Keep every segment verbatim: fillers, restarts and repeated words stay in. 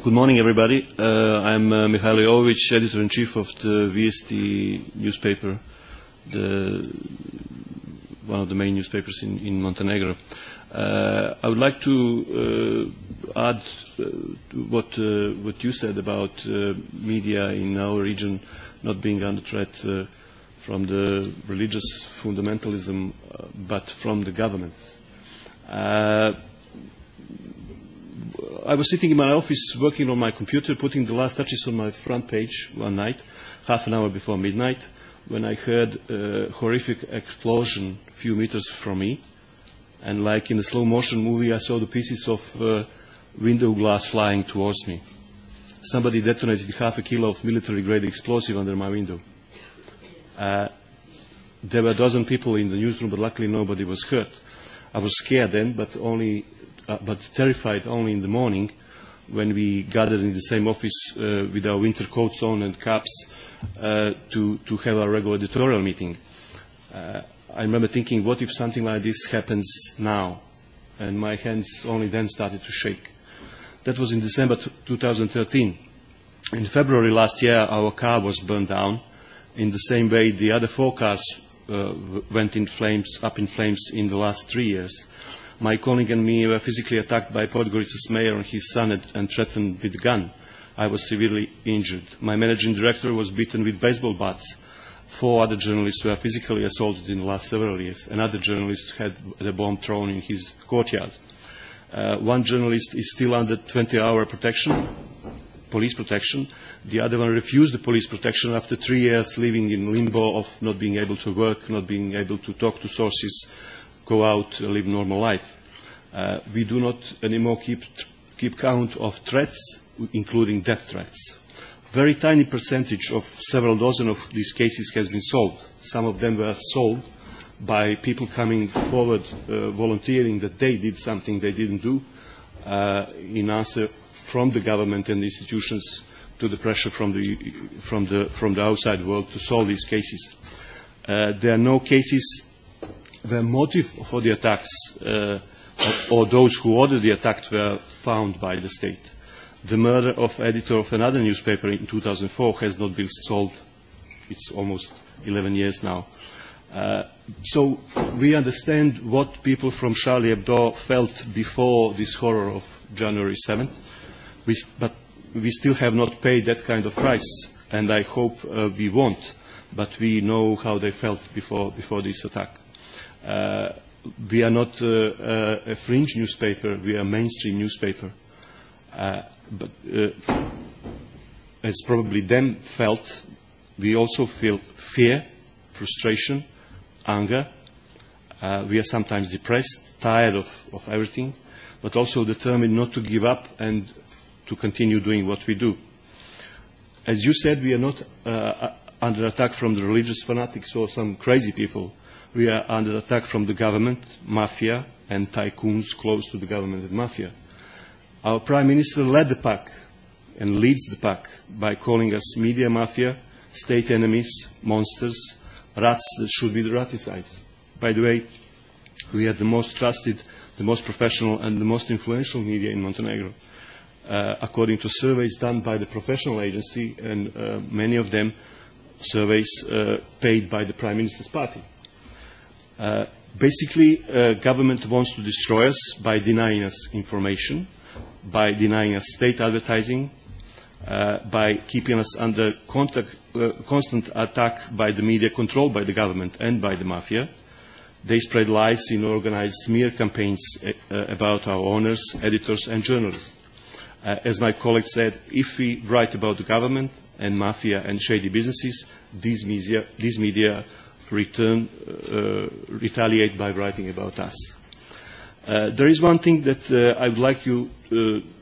Good morning, everybody. Uh, I'm uh, Mihailo Jovovic, editor-in-chief of the V S T newspaper, the, one of the main newspapers in, in Montenegro. Uh, I would like to uh, add uh, to what, uh, what you said about uh, media in our region not being under threat uh, from the religious fundamentalism, uh, but from the government. Uh, I was sitting in my office working on my computer, putting the last touches on my front page one night, half an hour before midnight, when I heard a horrific explosion a few meters from me. And like in a slow motion movie, I saw the pieces of uh, window glass flying towards me. Somebody detonated half a kilo of military-grade explosive under my window. Uh, there were a dozen people in the newsroom, but luckily nobody was hurt. I was scared then, but only Uh, but terrified only in the morning when we gathered in the same office uh, with our winter coats on and caps uh, to, to have our regular editorial meeting. Uh, I remember thinking, what if something like this happens now? And my hands only then started to shake. That was in December two thousand thirteen. In February last year, our car was burned down. In the same way, the other four cars uh, went in flames, up in flames in the last three years. My colleague and me were physically attacked by Podgorica's mayor and his son and, and threatened with a gun. I was severely injured. My managing director was beaten with baseball bats. Four other journalists were physically assaulted in the last several years. Another journalist had a bomb thrown in his courtyard. Uh, one journalist is still under twenty hour protection, police protection. The other one refused the police protection after three years living in limbo of not being able to work, not being able to talk to sources, go out and live normal life. Uh, we do not anymore keep, keep count of threats, including death threats. Very tiny percentage of several dozen of these cases has been solved. Some of them were solved by people coming forward, uh, volunteering that they did something they didn't do, uh, in answer from the government and institutions to the pressure from the, from the, from the outside world to solve these cases. Uh, there are no cases the motive for the attacks uh, or those who ordered the attack were found by the state. The murder of editor of another newspaper in two thousand four has not been solved. It's almost eleven years now. Uh, so we understand what people from Charlie Hebdo felt before this horror of January seventh, we, but we still have not paid that kind of price, and I hope uh, we won't, but we know how they felt before, before this attack. Uh, we are not uh, uh, a fringe newspaper, we are a mainstream newspaper. Uh, but uh, as probably them felt, we also feel fear, frustration, anger. Uh, we are sometimes depressed, tired of, of everything, but also determined not to give up and to continue doing what we do. As you said, we are not uh, under attack from the religious fanatics or some crazy people. We are under attack from the government, mafia, and tycoons close to the government and mafia. Our Prime Minister led the pack and leads the pack by calling us media mafia, state enemies, monsters, rats that should be raticized. By the way, we are the most trusted, the most professional, and the most influential media in Montenegro, uh, according to surveys done by the professional agency, and uh, many of them surveys uh, paid by the Prime Minister's party. Uh, basically, uh, government wants to destroy us by denying us information, by denying us state advertising, uh, by keeping us under contact, uh, constant attack by the media controlled by the government and by the mafia. They spread lies in organized smear campaigns uh, about our owners, editors and journalists. Uh, as my colleague said, if we write about the government and mafia and shady businesses, these media, these media return, uh, retaliate by writing about us. Uh, there is one thing that uh, I would like you, uh,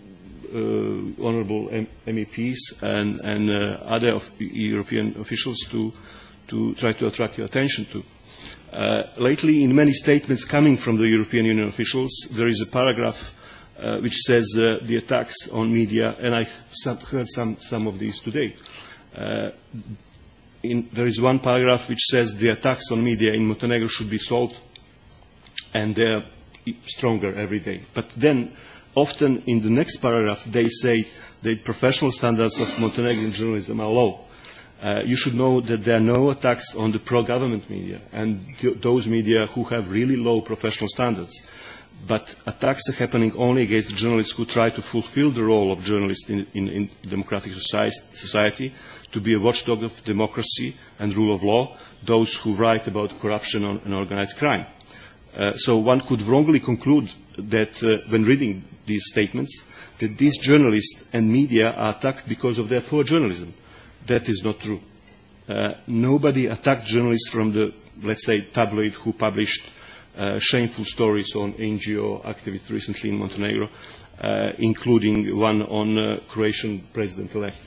uh, honourable M E Ps and, and uh, other of European officials to, to try to attract your attention to. Uh, lately, in many statements coming from the European Union officials, there is a paragraph uh, which says uh, the attacks on media, and I some, heard some, some of these today. Uh, in, there is one paragraph which says the attacks on media in Montenegro should be solved, and they are stronger every day. But then often in the next paragraph they say the professional standards of Montenegrin journalism are low. Uh, you should know that there are no attacks on the pro-government media and th those media who have really low professional standards. But attacks are happening only against journalists who try to fulfill the role of journalists in, in, in democratic society, to be a watchdog of democracy and rule of law, those who write about corruption and organized crime. Uh, so one could wrongly conclude that uh, when reading these statements, that these journalists and media are attacked because of their poor journalism. That is not true. Uh, nobody attacked journalists from the, let's say, tabloid who published uh, shameful stories on N G O activists recently in Montenegro, uh, including one on uh, Croatian president-elect.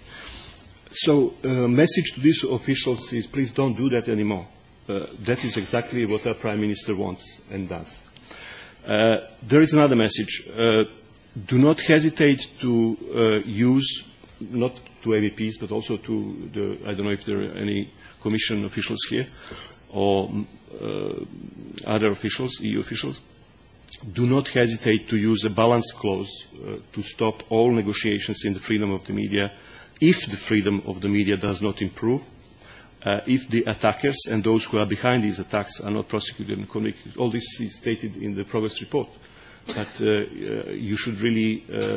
So a uh, message to these officials is please don't do that anymore. Uh, that is exactly what our Prime Minister wants and does. Uh, there is another message. Uh, do not hesitate to uh, use, not to M E Ps, but also to the, I don't know if there are any Commission officials here, or uh, other officials, E U officials. Do not hesitate to use a balance clause uh, to stop all negotiations in the freedom of the media if the freedom of the media does not improve, uh, if the attackers and those who are behind these attacks are not prosecuted and convicted. All this is stated in the progress report. But uh, uh, you should really uh,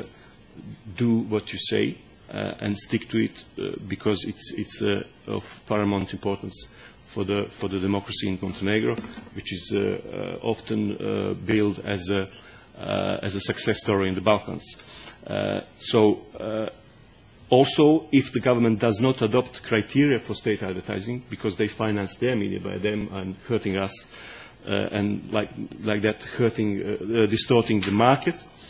do what you say uh, and stick to it uh, because it's, it's uh, of paramount importance for the, for the democracy in Montenegro, which is uh, uh, often uh, billed as a, uh, as a success story in the Balkans. Uh, so uh, also, if the government does not adopt criteria for state advertising, because they finance their media by them and hurting us, uh, and like, like that hurting, uh, uh, distorting the market,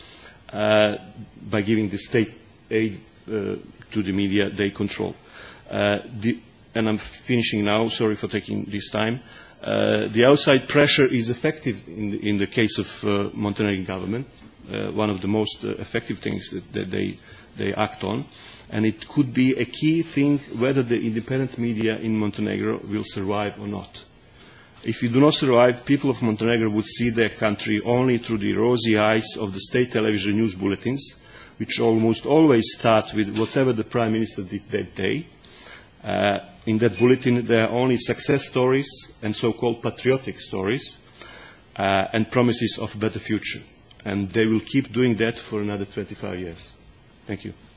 uh, by giving the state aid uh, to the media they control. Uh, the, and I'm finishing now, sorry for taking this time. Uh, the outside pressure is effective in the, in the case of uh, Montenegrin government, uh, one of the most uh, effective things that, that they, they act on. And it could be a key thing whether the independent media in Montenegro will survive or not. If you do not survive, people of Montenegro would see their country only through the rosy eyes of the state television news bulletins, which almost always start with whatever the Prime Minister did that day. Uh, in that bulletin, there are only success stories and so-called patriotic stories uh, and promises of a better future. And they will keep doing that for another twenty-five years. Thank you.